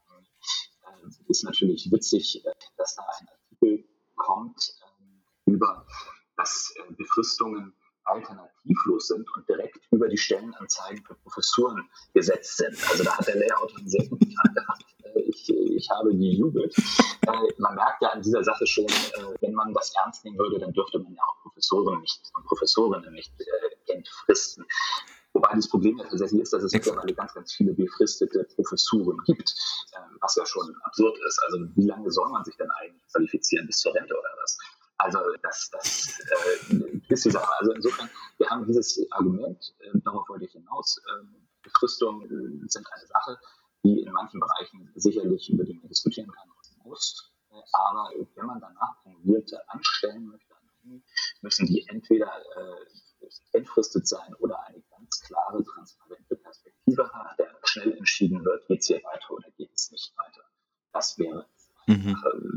Ähm, ist natürlich witzig, äh, dass da ein Artikel kommt ähm, über, dass äh, Befristungen alternativlos sind und direkt über die Stellenanzeigen für Professuren gesetzt sind. Also da hat der Layout einen sehr guten Tag gehabt. Äh, ich, ich habe gejubelt. Äh, man merkt ja an dieser Sache schon, äh, wenn man das ernst nehmen würde, dann dürfte man ja auch Professoren nicht und Professorinnen nicht äh, entfristen. Wobei das Problem ja tatsächlich ist, dass es Exakt. mittlerweile ganz, ganz viele befristete Professuren gibt, ähm, was ja schon absurd ist. Also wie lange soll man sich denn eigentlich qualifizieren, bis zur Rente oder was? Also das, das äh, ist die Sache. Also insofern, wir haben dieses Argument, äh, darauf wollte ich hinaus, äh, Befristungen äh, sind eine Sache, die in manchen Bereichen sicherlich, über die man diskutieren kann und muss. Äh, aber wenn man danach Promovierte anstellen möchte, müssen die entweder äh, entfristet sein oder eine ganz klare, transparente Perspektive haben, nach der schnell entschieden wird, geht es hier weiter oder geht es nicht weiter. Das wäre Mhm.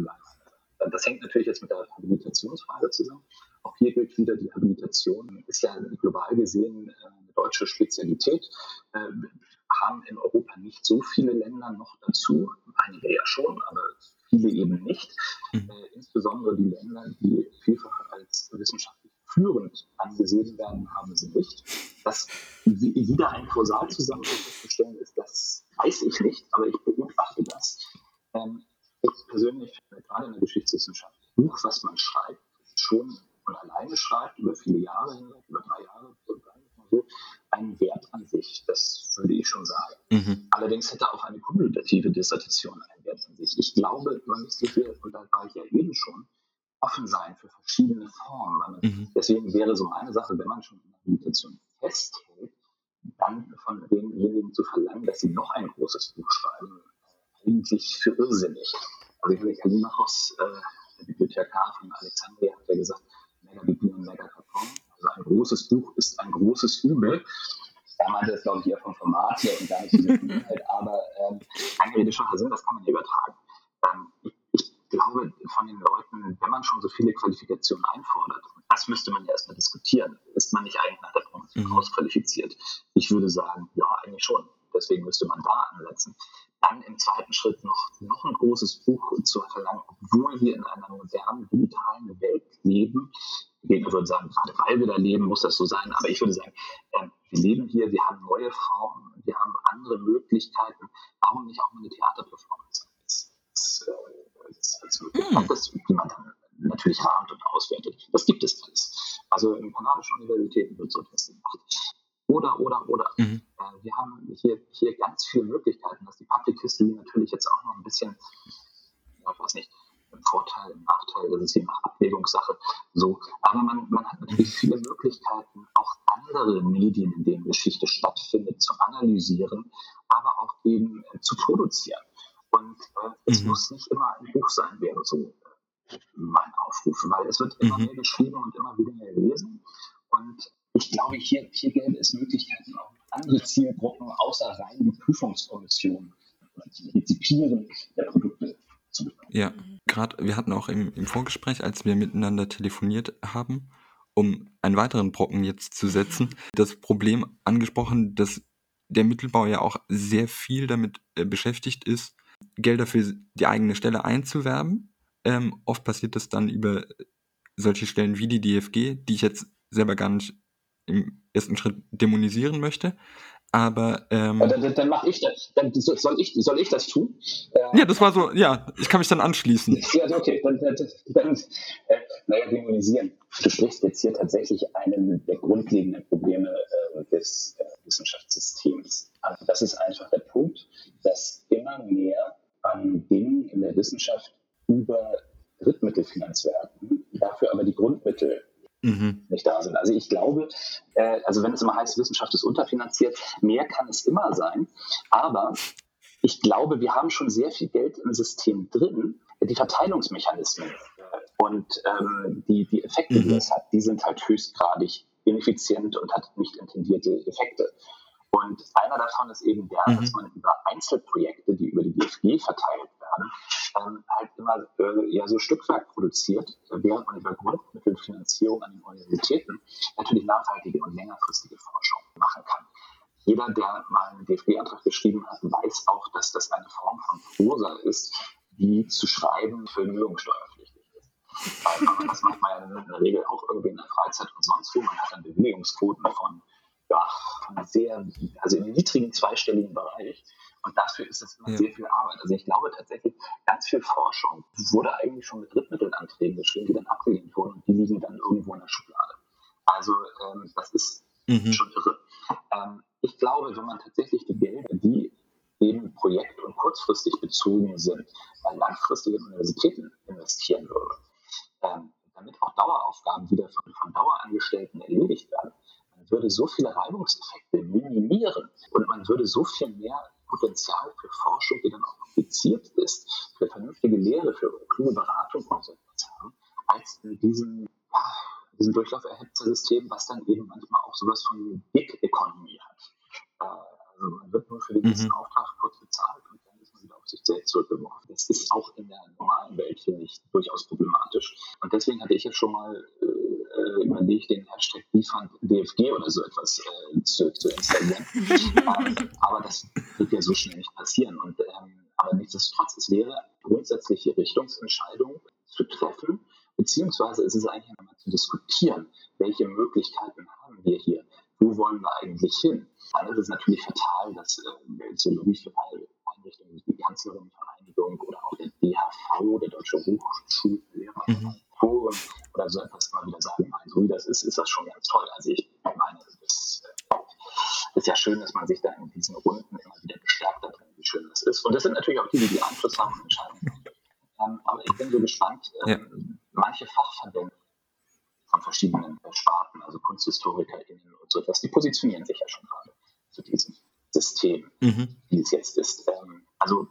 äh, das hängt natürlich jetzt mit der Habilitationsfrage zusammen. Auch hier gilt wieder, die Habilitation ist ja global gesehen äh, eine deutsche Spezialität. Äh, haben in Europa nicht so viele Länder noch dazu, einige ja schon, aber viele eben nicht. Mhm. Äh, insbesondere die Länder, die vielfach als wissenschaftlich führend angesehen werden, haben sie nicht. Dass wieder ein Kausalzusammenhang festzustellen ist, das weiß ich nicht, aber ich beobachte das. Ähm, ich persönlich finde gerade in der Geschichtswissenschaft, ein Buch, was man schreibt, schon und alleine schreibt, über viele Jahre hinweg, über drei Jahre, so, einen Wert an sich. Das würde ich schon sagen. Mhm. Allerdings hätte auch eine kumulative Dissertation einen Wert an sich. Ich glaube, man müsste hier, und da war ich ja eben schon, offen sein für verschiedene Formen. Weil man, Mhm. Deswegen wäre so eine Sache, wenn man schon eine Habilitation festhält, dann von denjenigen zu verlangen, dass sie noch ein großes Buch schreiben, eigentlich für irrsinnig. Also ich habe Kalimachos, äh, der Bibliothekar von Alexandria, hat ja gesagt, Megabiblien, Megakarton. Also ein großes Buch ist ein großes Übel. Er meinte das, glaube ich, eher vom Format her und gar nicht so vom Inhalt, aber ähm, lange Rede, kurzer Sinn, das kann man hier übertragen. Ähm, ich, ich glaube, von den Leuten, wenn man schon so viele Qualifikationen einfordert, das müsste man ja erstmal diskutieren, ist man nicht eigentlich nach der Promotion Mhm. ausqualifiziert? Ich würde sagen, ja, eigentlich schon. deswegen müsste man da ansetzen. Dann im zweiten Schritt noch, noch ein großes Buch zu verlangen, obwohl wir in einer modernen, digitalen Welt leben. Ich würde sagen, gerade weil wir da leben, muss das so sein. Aber ich würde sagen, äh, wir leben hier, wir haben neue Formen, wir haben andere Möglichkeiten. Warum nicht auch mal eine Theaterperformance als, als, als, als Möglichkeit, das, die man dann natürlich rahmt und auswertet. Das gibt es alles. Also in kanadischen Universitäten wird so etwas gemacht. Oder, oder, oder. Mhm. Äh, wir haben hier, hier ganz viele Möglichkeiten, dass die Public History natürlich jetzt auch noch ein bisschen, ich weiß nicht, ein Vorteil, ein Nachteil, das ist eben eine Abwägungssache. So. Aber man, man hat natürlich viele Möglichkeiten, auch andere Medien, in denen Geschichte stattfindet, zu analysieren, aber auch eben äh, zu produzieren. Und äh, es mhm. muss nicht immer ein Buch sein, wäre so äh, mein Aufruf, weil es wird immer mhm. mehr geschrieben und immer wieder mehr gelesen. Und ich glaube, hier, hier gäbe es Möglichkeiten, auch andere Zielgruppen außer rein die Prüfungskommission oder die Rezipieren der Produkte zu bekommen. Ja, gerade wir hatten auch im, im Vorgespräch, als wir miteinander telefoniert haben, um einen weiteren Brocken jetzt zu setzen, das Problem angesprochen, dass der Mittelbau ja auch sehr viel damit äh, beschäftigt ist, Gelder für die eigene Stelle einzuwerben. Ähm, oft passiert das dann über solche Stellen wie die D F G, die ich jetzt selber gar nicht im ersten Schritt dämonisieren möchte, aber ähm, ja, dann, dann mache ich das. Dann soll ich, soll ich das tun? Äh, ja, das war so, ja, ich kann mich dann anschließen. Ja, okay, dann, dann, dann äh, naja, dämonisieren. Du sprichst jetzt hier tatsächlich einen der grundlegenden Probleme äh, des äh, Wissenschaftssystems an. Das ist einfach der Punkt, dass immer mehr an Dingen in der Wissenschaft über Drittmittel finanziert werden, dafür aber die Grundmittel Mhm. nicht da sind. Also ich glaube, äh, also wenn es immer heißt, Wissenschaft ist unterfinanziert, mehr kann es immer sein, aber ich glaube, wir haben schon sehr viel Geld im System drin. Die Verteilungsmechanismen äh, und ähm, die, die Effekte, mhm. die das hat, die sind halt höchstgradig ineffizient und hat nicht intendierte Effekte. Und einer davon ist eben der, mhm. dass man über Einzelprojekte, die über die D F G verteilt werden, ähm, halt immer äh, ja, so Stückwerk produziert, während man über Grundmittelfinanzierung an den Universitäten natürlich nachhaltige und längerfristige Forschung machen kann. Jeder, der mal einen D F G-Antrag geschrieben hat, weiß auch, dass das eine Form von Prosa ist, die zu schreiben vermögensteuerpflichtig ist. Aber das macht man ja in der Regel auch irgendwie in der Freizeit und sonst wo. Man hat dann Bewilligungsquoten von ja, sehr, also im niedrigen zweistelligen Bereich. Und dafür ist das immer ja. sehr viel Arbeit. Also ich glaube tatsächlich, ganz viel Forschung wurde eigentlich schon mit Drittmittelanträgen geschrieben, die dann abgelehnt wurden und die liegen dann irgendwo in der Schublade. Also ähm, das ist mhm. schon irre. Ähm, ich glaube, wenn man tatsächlich die Gelder, die eben projekt- und kurzfristig bezogen sind, bei langfristigen Universitäten investieren würde, ähm, damit auch Daueraufgaben wieder von, von Dauerangestellten erledigt werden, würde so viele Reibungseffekte minimieren und man würde so viel mehr Potenzial für Forschung, die dann auch publiziert ist, für vernünftige Lehre, für kluge Beratung und so etwas haben, als in diesem, ja, diesem Durchlauferhitzer-System, was dann eben manchmal auch sowas von Big Economy hat. Also man wird nur für den nächsten mhm. Auftrag kurz bezahlt und dann ist man wieder auf sich selbst zurückgeworfen. Das ist auch in der normalen Welt, finde ich, durchaus problematisch. Und deswegen hatte ich ja schon mal äh, überlegt, den Hashtag Befund D F G oder so etwas äh, zu, zu installieren. ähm, aber das wird ja so schnell nicht passieren. Und, ähm, aber nichtsdestotrotz, es wäre grundsätzliche Richtungsentscheidung zu treffen, beziehungsweise ist es eigentlich einmal zu diskutieren, welche Möglichkeiten haben wir hier, wo wollen wir eigentlich hin. Dann ist es natürlich fatal, dass äh, so Lobbyeinrichtungen wie die Kanzlerinnenvereinigung oder auch der D H V, der Deutsche Hochschullehrer, Forum mhm. oder so etwas mal wieder sagen, nein, so wie das ist, ist das schon ganz toll. Also ich meine, das äh, ist ja schön, dass man sich da in diesen Runden immer wieder bestärkt hat, wie schön das ist. Und das sind natürlich auch die, die die Einfluss haben und entscheiden. Ähm, aber ich bin so gespannt, äh, ja. manche Fachverbände von verschiedenen Sparten, also KunsthistorikerInnen und so etwas, die positionieren sich ja schon gerade zu diesem System, mhm. wie es jetzt ist. Ähm, also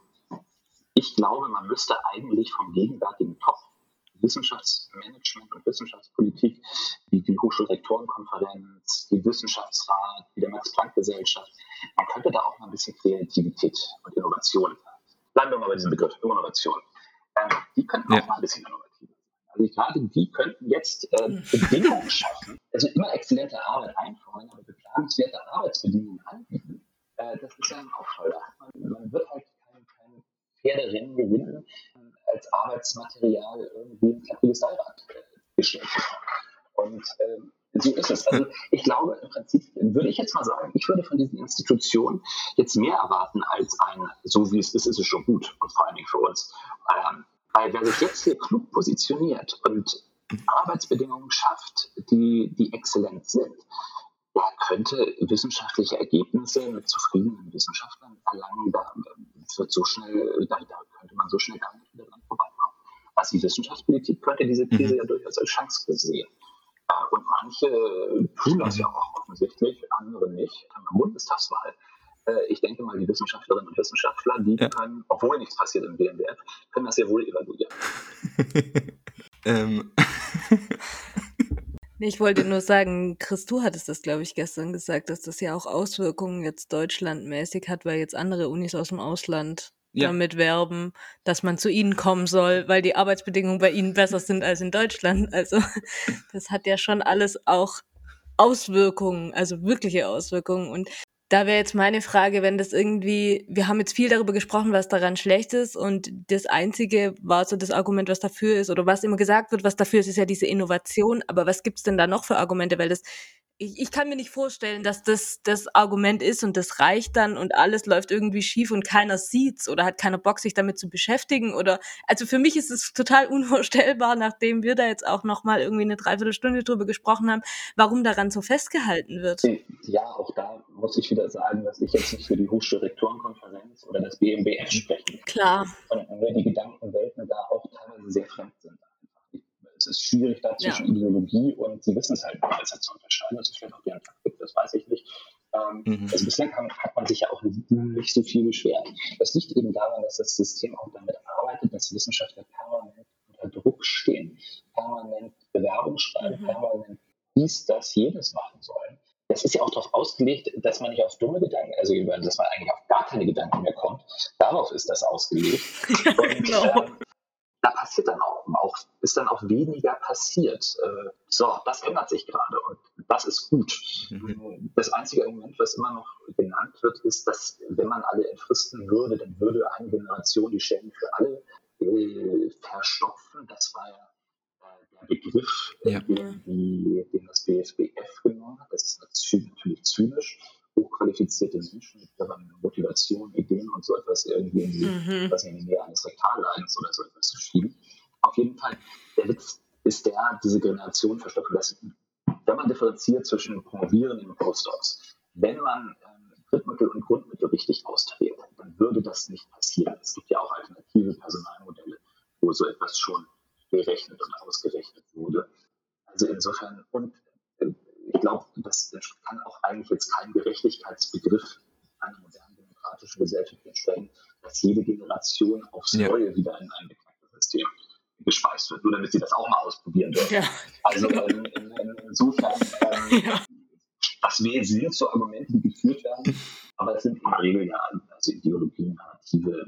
ich glaube, man müsste eigentlich vom gegenwärtigen Top Wissenschaftsmanagement und Wissenschaftspolitik, wie die Hochschulrektorenkonferenz, die Wissenschaftsrat, wie der Max-Planck-Gesellschaft, man könnte da auch mal ein bisschen Kreativität und Innovation, bleiben wir mal bei diesem Begriff, Innovation, ähm, die könnten ja. auch mal ein bisschen innovativ sein. Also gerade die könnten jetzt äh, Bedingungen schaffen, also immer exzellente Arbeit einfordern, aber beklagenswerte Arbeitsbedingungen anbieten. Äh, das ist ist ja auch toll. Man, man wird halt kein, kein Pferderennen gewinnen, als Arbeitsmaterial irgendwie ein klappriges Seilrad gestellt bekommen. Und ähm, so ist es. Also ich glaube, im Prinzip würde ich jetzt mal sagen, ich würde von diesen Institutionen jetzt mehr erwarten als ein, so wie es ist, ist es schon gut und vor allen Dingen für uns. Ähm, weil wer sich jetzt hier klug positioniert und Arbeitsbedingungen schafft, die, die exzellent sind, der könnte wissenschaftliche Ergebnisse mit zufriedenen Wissenschaftlern erlangen. Da wird so schnell, da, da könnte man so schnell gar nicht wieder dran vorbeikommen. Also die Wissenschaftspolitik könnte diese Krise Mhm. ja durchaus als Chance sehen. Äh, Und manche tun das ja auch offensichtlich, andere nicht. An der Bundestagswahl. Äh, Ich denke mal, die Wissenschaftlerinnen und Wissenschaftler, die Ja. können, obwohl nichts passiert im B M W F, können das sehr wohl evaluieren. ähm, Nee, Ich wollte nur sagen, Chris, du hattest das, glaube ich, gestern gesagt, dass das ja auch Auswirkungen jetzt deutschlandmäßig hat, weil jetzt andere Unis aus dem Ausland Ja. damit werben, dass man zu ihnen kommen soll, weil die Arbeitsbedingungen bei ihnen besser sind als in Deutschland. Also das hat ja schon alles auch Auswirkungen, also wirkliche Auswirkungen. Und da wäre jetzt meine Frage, wenn das irgendwie, wir haben jetzt viel darüber gesprochen, was daran schlecht ist, und das Einzige war so das Argument, was dafür ist, oder was immer gesagt wird, was dafür ist, ist ja diese Innovation. Aber was gibt's denn da noch für Argumente? Weil das, ich, ich kann mir nicht vorstellen, dass das das Argument ist und das reicht dann und alles läuft irgendwie schief und keiner sieht's oder hat keiner Bock, sich damit zu beschäftigen. Oder, also für mich ist es total unvorstellbar, nachdem wir da jetzt auch nochmal irgendwie eine Dreiviertelstunde drüber gesprochen haben, warum daran so festgehalten wird. Ja, auch da muss ich wieder sagen, dass ich jetzt nicht für die Hochschulrektorenkonferenz oder das B M B F sprechen kann, Klar. sondern mir die Gedankenwelten da auch teilweise sehr fremd sind. Es ist schwierig, da zwischen Ja. Ideologie und sie wissen es halt besser zu unterscheiden. Das ist vielleicht auch deren Taktik, das weiß ich nicht. Ähm, Mhm. Also bislang haben, hat man sich ja auch nicht so viel beschwert. Das liegt eben daran, dass das System auch damit arbeitet, dass Wissenschaftler permanent unter Druck stehen, permanent Bewerbung schreiben, Mhm. permanent dies, das, jenes machen sollen. Das ist ja auch darauf ausgelegt, dass man nicht auf dumme Gedanken, also dass man eigentlich auf gar keine Gedanken mehr kommt. Darauf ist das ausgelegt. Und Genau. ähm, da passiert dann auch, auch, ist dann auch weniger passiert. Äh, so, das ändert sich gerade und das ist gut. Mhm. Das einzige Argument, was immer noch genannt wird, ist, dass wenn man alle entfristen würde, dann würde eine Generation die Stellen für alle äh, verstopfen. Das war ja äh, der Begriff, äh, Ja. den, die, den das B F B F genommen hat. Das ist natürlich zynisch. Hochqualifizierte Menschen mit ihrer Motivation, Ideen und so etwas irgendwie in die, Mhm. was in die Nähe eines Rektalleidens oder so etwas zu schieben. Auf jeden Fall, der Witz ist der, diese Generation verstopfen. Das, wenn man differenziert zwischen Promovierenden und Postdocs, wenn man ähm, Drittmittel und Grundmittel richtig austariert, dann würde das nicht passieren. Es gibt ja auch alternative Personalmodelle, wo so etwas schon berechnet und ausgerechnet wurde. Also insofern, und äh, ich glaube, das kann auch eigentlich jetzt kein Gerechtigkeitsbegriff einer modernen demokratischen Gesellschaft entsprechen, dass jede Generation aufs Ja. Neue wieder in ein beknacktes System gespeist wird, nur damit sie das auch mal ausprobieren dürfen. Ja. Also ähm, in, in, insofern, ähm, Ja. das sind so Argumente, die geführt werden, aber es sind in der Regel ja also Ideologien, Narrative,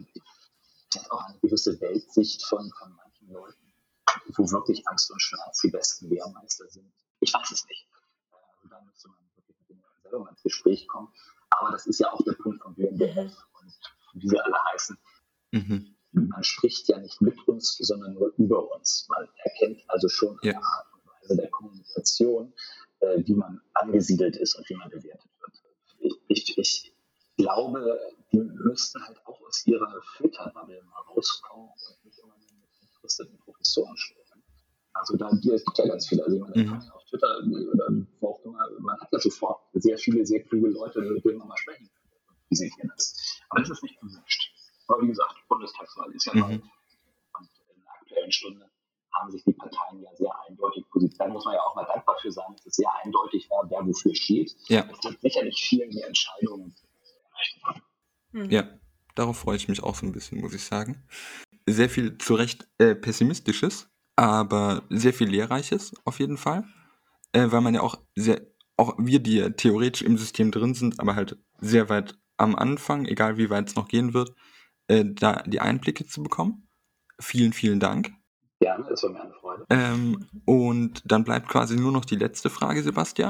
auch eine gewisse Weltsicht von, von manchen Leuten, wo wirklich Angst und Schmerz die besten Lehrmeister sind. Ich weiß es nicht. Also da müsste man wirklich mit den Leuten selber mal ins Gespräch kommen. Aber das ist ja auch der Punkt von B M B F Mhm. und wie sie alle heißen. Mhm. Man spricht ja nicht mit uns, sondern nur über uns. Man erkennt also schon Ja. eine Art und Weise der Kommunikation, äh, wie man angesiedelt ist und wie man bewertet wird. Ich, ich, ich glaube, die müssten halt auch aus ihrer Filterbubble mal rauskommen und nicht immer nur mit interessierte Professoren sprechen. Also da die, es gibt ja ganz viele. Also man Mhm. kann ja auf Twitter oder wo auch immer, man hat ja sofort sehr viele, sehr kluge Leute, mit denen man mal sprechen kann. Die sehen hier das. Aber das ist nicht gewünscht. Aber wie gesagt, Bundestagswahl ist ja Mhm. bald. Und in der aktuellen Stunde haben sich die Parteien ja sehr eindeutig positioniert. Da muss man ja auch mal dankbar für sein, dass es sehr eindeutig war, wer wofür steht. Ja. Es wird sicherlich vielen die Entscheidungen erleichtern. Mhm. Ja, darauf freue ich mich auch so ein bisschen, muss ich sagen. Sehr viel zu Recht äh, Pessimistisches, aber sehr viel Lehrreiches auf jeden Fall. Äh, weil man ja auch sehr, auch wir, die ja theoretisch im System drin sind, aber halt sehr weit am Anfang, egal wie weit es noch gehen wird, äh, da die Einblicke zu bekommen. Vielen, vielen Dank. Gerne, es war mir eine Freude. Ähm, und dann bleibt quasi nur noch die letzte Frage, Sebastian.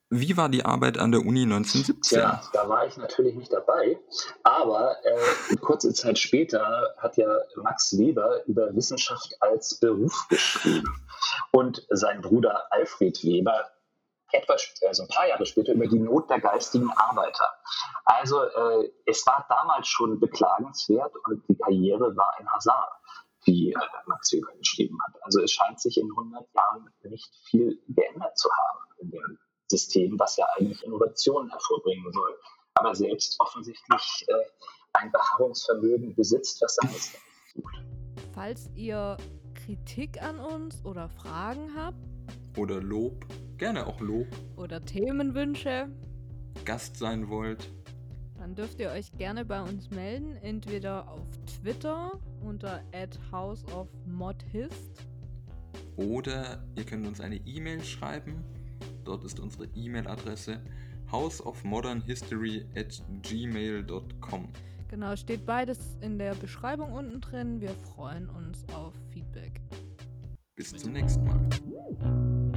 Wie war die Arbeit an der Uni neunzehnhundertsiebzehn? Tja, da war ich natürlich nicht dabei, aber äh, kurze Zeit später hat ja Max Weber über Wissenschaft als Beruf geschrieben und sein Bruder Alfred Weber etwas, also ein paar Jahre später über die Not der geistigen Arbeiter. Also äh, es war damals schon beklagenswert und die Karriere war ein Hazard, wie äh, Max Weber geschrieben hat. Also es scheint sich in hundert Jahren nicht viel geändert zu haben in dem System, was ja eigentlich Innovationen hervorbringen soll, aber selbst offensichtlich äh, ein Beharrungsvermögen besitzt, was seines sucht. Falls ihr Kritik an uns oder Fragen habt Oder Lob, gerne auch Lob, oder Themenwünsche, Gast sein wollt, dann dürft ihr euch gerne bei uns melden, entweder auf Twitter unter at houseofmodhist oder ihr könnt uns eine E-Mail schreiben. Dort ist unsere E-Mail-Adresse houseofmodernhistory at gmail dot com. Genau, steht beides in der Beschreibung unten drin. Wir freuen uns auf Feedback. Bis zum nächsten Mal.